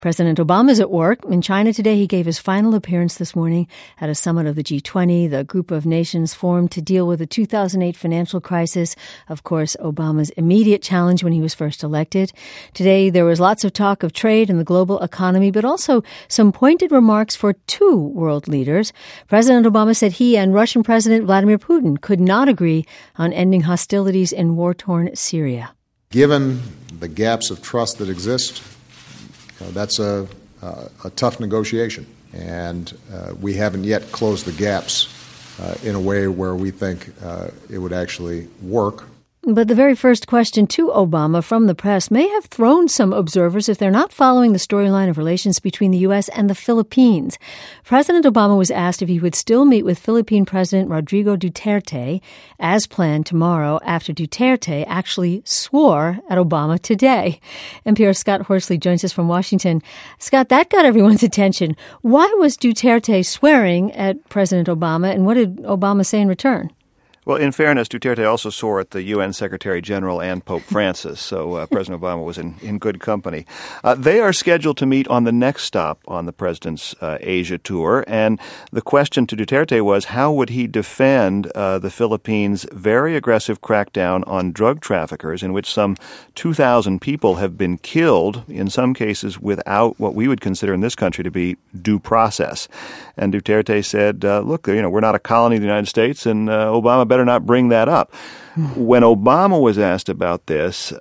President Obama is at work. In China today, he gave his final appearance this morning at a summit of the G20, the group of nations formed to deal with the 2008 financial crisis. Of course, Obama's immediate challenge when he was first elected. Today, there was lots of talk of trade and the global economy, but also some pointed remarks for two world leaders. President Obama said he and Russian President Vladimir Putin could not agree on ending hostilities in war-torn Syria. Given the gaps of trust that exist, that's a tough negotiation, and we haven't yet closed the gaps in a way where we think it would actually work. But the very first question to Obama from the press may have thrown some observers if they're not following the storyline of relations between the U.S. and the Philippines. President Obama was asked if he would still meet with Philippine President Rodrigo Duterte as planned tomorrow after Duterte actually swore at Obama today. NPR's Scott Horsley joins us from Washington. Scott, that got everyone's attention. Why was Duterte swearing at President Obama, and what did Obama say in return? Well, in fairness, Duterte also swore at the UN Secretary General and Pope Francis, so President Obama was in good company. They are scheduled to meet on the next stop on the president's Asia tour, and the question to Duterte was how would he defend the Philippines' very aggressive crackdown on drug traffickers, in which some 2,000 people have been killed, in some cases without what we would consider in this country to be due process. And Duterte said, look, we're not a colony of the United States, and Obama better not bring that up. When Obama was asked about this,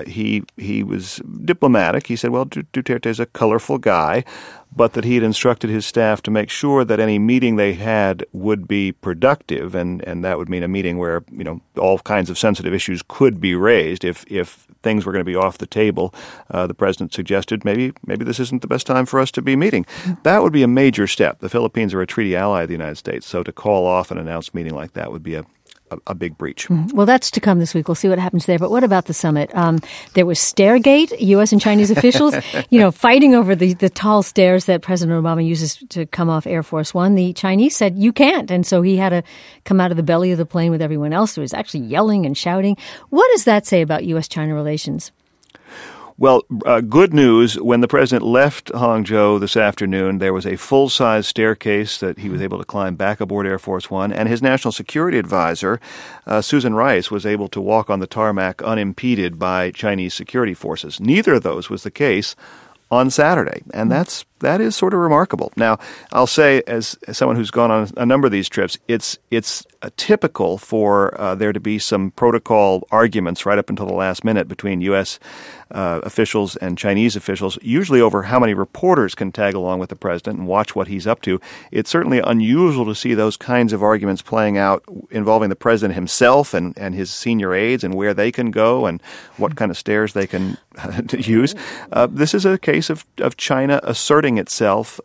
he was diplomatic. He said, well, Duterte's a colorful guy, but that he had instructed his staff to make sure that any meeting they had would be productive, and that would mean a meeting where, all kinds of sensitive issues could be raised. If things were going to be off the table, the president suggested maybe this isn't the best time for us to be meeting. That would be a major step. The Philippines are a treaty ally of the United States, so to call off an announced meeting like that would be a big breach. Well, that's to come this week. We'll see what happens there. But what about the summit? There was Stairgate, U.S. and Chinese officials, fighting over the tall stairs that President Obama uses to come off Air Force One. The Chinese said, you can't. And so he had to come out of the belly of the plane with everyone else who was actually yelling and shouting. What does that say about U.S.-China relations? Well, good news. When the president left Hangzhou this afternoon, there was a full-size staircase that he was able to climb back aboard Air Force One, and his national security advisor, Susan Rice, was able to walk on the tarmac unimpeded by Chinese security forces. Neither of those was the case on Saturday, and that is sort of remarkable. Now, I'll say, as someone who's gone on a number of these trips, it's typical for there to be some protocol arguments right up until the last minute between U.S. Officials and Chinese officials, usually over how many reporters can tag along with the president and watch what he's up to. It's certainly unusual to see those kinds of arguments playing out involving the president himself and his senior aides and where they can go and what kind of stairs they can use. This is a case of China asserting itself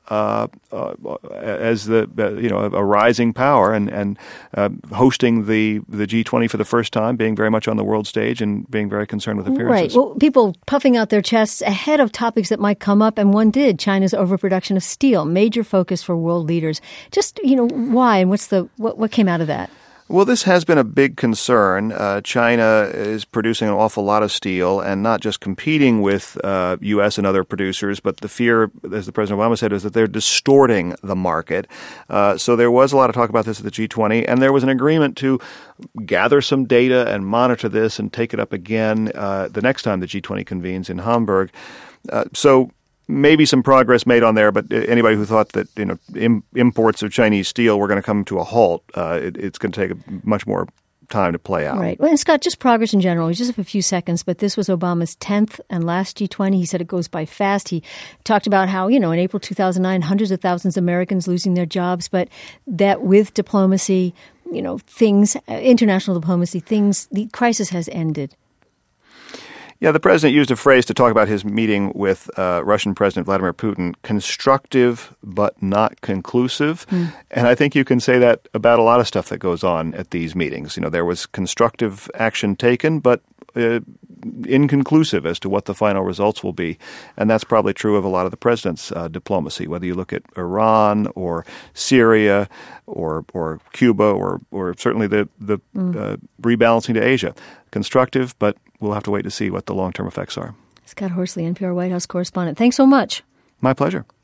as a rising power and hosting the G20 for the first time, being very much on the world stage and being very concerned with appearances. Right. Well, people puffing out their chests ahead of topics that might come up, and one did. China's overproduction of steel, major focus for world leaders. Just, why and what came out of that? Well, this has been a big concern. China is producing an awful lot of steel and not just competing with U.S. and other producers, but the fear, as the President Obama said, is that they're distorting the market. So there was a lot of talk about this at the G20, and there was an agreement to gather some data and monitor this and take it up again the next time the G20 convenes in Hamburg. So maybe some progress made on there, but anybody who thought that imports of Chinese steel were going to come to a halt, it's going to take much more time to play out. Right. Well, and Scott, just progress in general. We just have a few seconds, but this was Obama's 10th and last G20. He said it goes by fast. He talked about how, in April 2009, hundreds of thousands of Americans losing their jobs, but that with diplomacy, international diplomacy, the crisis has ended. Yeah, the president used a phrase to talk about his meeting with Russian President Vladimir Putin, constructive but not conclusive. And I think you can say that about a lot of stuff that goes on at these meetings. There was constructive action taken, but inconclusive as to what the final results will be. And that's probably true of a lot of the president's diplomacy, whether you look at Iran or Syria or Cuba or certainly the rebalancing to Asia. Constructive, but we'll have to wait to see what the long-term effects are. Scott Horsley, NPR White House correspondent. Thanks so much. My pleasure.